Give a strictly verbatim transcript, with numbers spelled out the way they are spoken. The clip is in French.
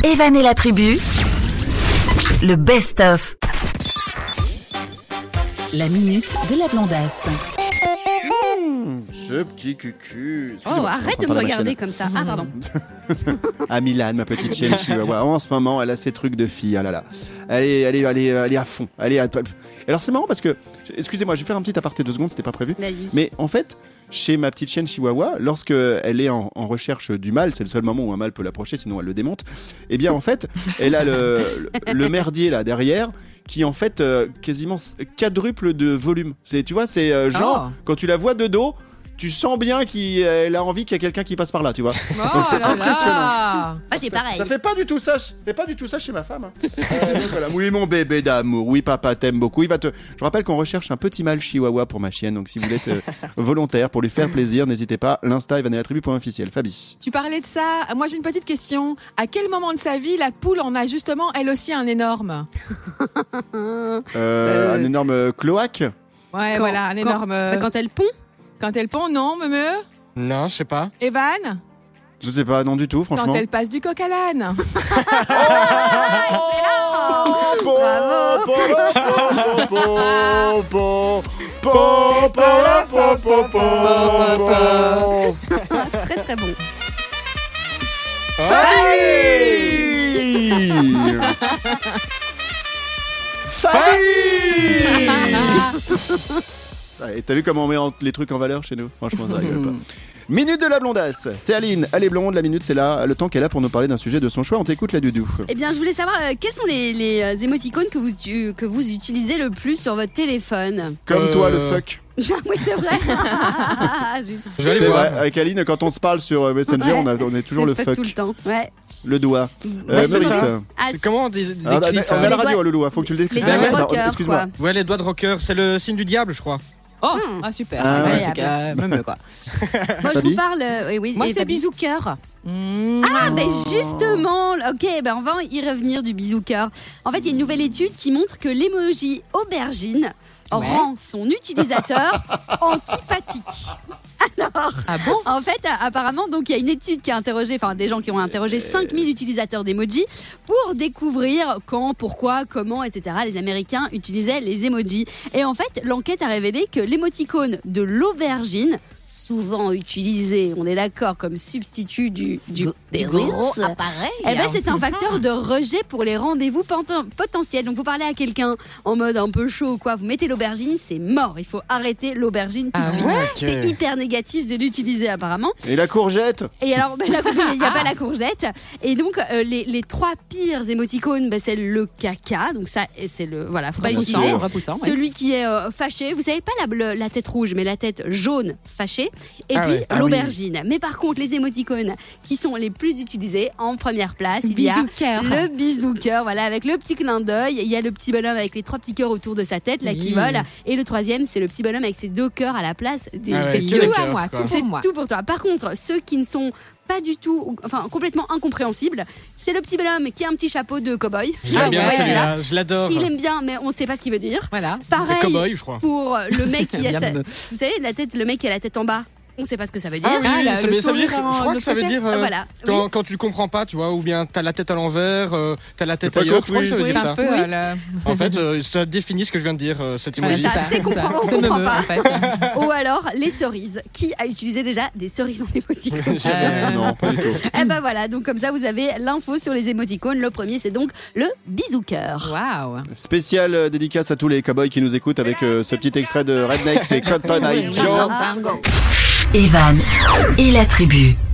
Evan et la tribu, le best-of. La minute de la blondasse. Mmh, ce petit cucu. Oh, arrête de me regarder comme ça. Ah, pardon. À Milan, ma petite chienne chihuahua. En ce moment, elle a ses trucs de fille. Ah là là. Elle est, elle est, elle est, elle est à fond. Elle est à... Alors, c'est marrant parce que, excusez-moi, je vais faire un petit aparté deux secondes, c'était pas prévu. Vas-y. Mais en fait, chez ma petite chienne chihuahua, lorsqu'elle est en, en recherche du mâle, c'est le seul moment où un mâle peut l'approcher, sinon elle le démonte. Eh bien, en fait, elle a le, le, le merdier là derrière, qui en fait euh, quasiment quadruple de volume. C'est, tu vois, c'est euh, genre Oh. quand tu la vois de dos, tu sens bien qu'elle a envie qu'il y a quelqu'un qui passe par là, tu vois. Oh Donc c'est là impressionnant. là. Ah, j'ai Ça- pareil. Ça fait pas du tout ça, ça fait pas du tout ça chez ma femme. Hein. Euh, donc voilà. Oui, mon bébé d'amour. Oui, papa t'aime beaucoup. Il va te. Je rappelle qu'on recherche un petit mâle chihuahua pour ma chienne. Donc si vous êtes euh, volontaire pour lui faire plaisir, n'hésitez pas. L'insta evan et la tribu point officiel. Fabi. Tu parlais de ça. Moi, j'ai une petite question. À quel moment de sa vie la poule en a justement elle aussi un énorme? Euh, Euh. Un énorme cloaque. Ouais, Quand- voilà, un quand- énorme. bah, Quand elle pond. Quand elle pond, non, me Non, je sais pas. Evan, Je sais pas, non du tout, franchement. quand elle passe du coq à l'âne. Très très bon. Et t'as vu comment on met en- les trucs en valeur chez nous? Franchement, ça rigole pas. Minute de la blondasse. C'est Aline. Elle est blonde. La minute, c'est là, le temps qu'elle a pour nous parler d'un sujet de son choix. On t'écoute, la Doudou. Eh bien, je voulais savoir euh, quels sont les, les euh, émoticônes que vous, tu- que vous utilisez le plus sur votre téléphone. Comme Euh, toi, le fuck. Oui, c'est vrai. Juste. Je vais aller C'est voir. vrai. Avec Aline, quand on se parle sur euh, Messenger, Ouais. on, a- on est toujours le fuck. tout le temps. Ouais. Le doigt. Ouais, Euh, c'est Maurice. ça. Ah, C'est comment on dé- décrit Alors, on ça est à la Les radio, doigts- Loulou. Faut que tu le décrives. les doigts de Pardon, rocker, excuse-moi. quoi. Ouais, les doigts de rocker, c'est le signe du diable, je crois. Oh, Hmm. ah super. Ah, Ouais, ouais. c'est que- me me, quoi. Moi, je Fabi vous parle. euh, oui, oui, Moi, et c'est Fabi. bisou cœur. Ah, ben justement, ok, ben on va y revenir du bisou cœur. En fait, il y a une nouvelle étude qui montre que l'emoji aubergine Ouais. rend son utilisateur antipathique. Alors, Ah bon? en fait, a- apparemment, donc il y a une étude qui a interrogé, enfin des gens qui ont interrogé cinq mille utilisateurs d'emoji pour découvrir quand, pourquoi, comment, et cetera. Les Américains utilisaient les emojis. Et en fait, l'enquête a révélé que l'émoticône de l'aubergine, souvent utilisé, on est d'accord, comme substitut du, du, gros appareil. eh ben, c'est un facteur de rejet pour les rendez-vous poten- potentiels. Donc, vous parlez à quelqu'un en mode un peu chaud, quoi. Vous mettez l'aubergine, c'est mort. Il faut arrêter l'aubergine tout de Ah suite. ouais, C'est hyper négatif de l'utiliser, apparemment. Et la courgette. Et alors, ben, la- il n'y a pas la courgette. Et donc, euh, les, les trois pires émoticônes, ben, c'est le caca. Donc, ça, c'est le. Voilà, faut pas Repoussant, l'utiliser. repoussant. ouais. Celui qui est euh, fâché, vous savez pas la, le- la tête rouge, mais la tête jaune fâchée. Et Ah puis ouais. Ah l'aubergine. Mais par contre, les émoticônes qui sont les plus utilisés, en première place, il y a Bisou cœur. le bisou cœur. Voilà, avec le petit clin d'œil. Il y a le petit bonhomme avec les trois petits cœurs autour de sa tête, là, qui Oui. volent. Et le troisième, c'est le petit bonhomme avec ses deux cœurs à la place des Ah ouais, yeux. que Tout les à cœurs, moi, quoi. tout C'est pour moi. tout pour toi. Par contre, ceux qui ne sont pas du tout, enfin complètement incompréhensibles, c'est le petit bonhomme qui a un petit chapeau de cow-boy. Je l'aime Ah bien ouais, celui-là, je l'adore. Il aime bien, mais on ne sait pas ce qu'il veut dire. Voilà. C'est Pareil cowboy, je crois. pour le mec qui a Bien sa... me- Vous savez, la tête, le mec qui a la tête en bas. On ne sait pas ce que ça veut dire. Ah oui, Ah, oui, la- ça, le veut- ça veut dire, sourire en- je crois de que ça veut côté. dire euh, Voilà. quand, Oui. quand tu comprends pas, tu vois, ou bien t'as la tête à l'envers, euh, t'as la tête J'ai pas ailleurs. Je crois que ça veut compris. dire Un ça. peu, Oui. euh, le- En fait, euh, ça définit ce que je viens de dire, euh, cette Ouais, emoji. ça, c'est comprend- on C'est comprend me-me, pas. en fait. Ou alors les cerises. Qui a utilisé déjà des cerises en émoticône Euh, Non, pas du tout. Eh ben voilà, donc comme ça vous avez l'info sur les émoticônes. Le premier c'est donc le bisou cœur. Waouh. Spécial euh, dédicace à tous les cowboys qui nous écoutent avec euh, ce petit extrait de Redneck, c'est Cotton Eye Joe. Evan et la tribu.